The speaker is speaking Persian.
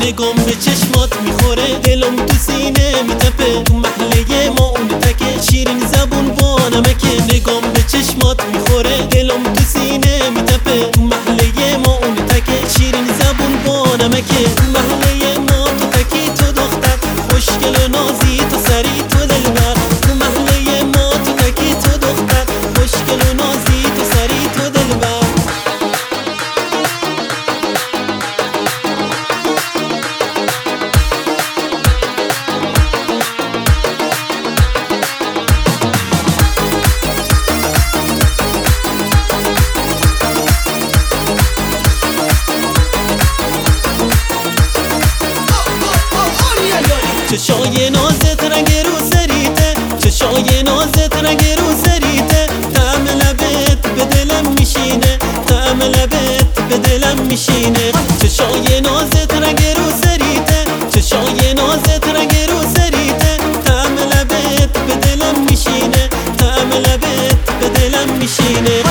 نگام به چشمات میخوره، دلم تو سینه میتپه، تو محله ما اون تکه، شیرین زبون با نمکه. نگام به چشمات میخوره، دلم تو سینه میتپه، تو محله ما اون تکه، شیرین زبون با نمکه. تو محله ما تو تکی، تو دختر خوشگل و نازی، تو سری تو دلبر. تو محله ما تو تکی، تو دختر خوشگل و نازی، تو سری تو دلبر. چشای نازت رنگ رو سریته، چشای نازت رنگ رو سریته، طعم لبت به دلم میشینه، طعم لبت به دلم میشینه. چشای نازت رنگ رو سریته، چشای نازت رنگ رو سریته، طعم لبت به دلم میشینه، طعم لبت به دلم میشینه.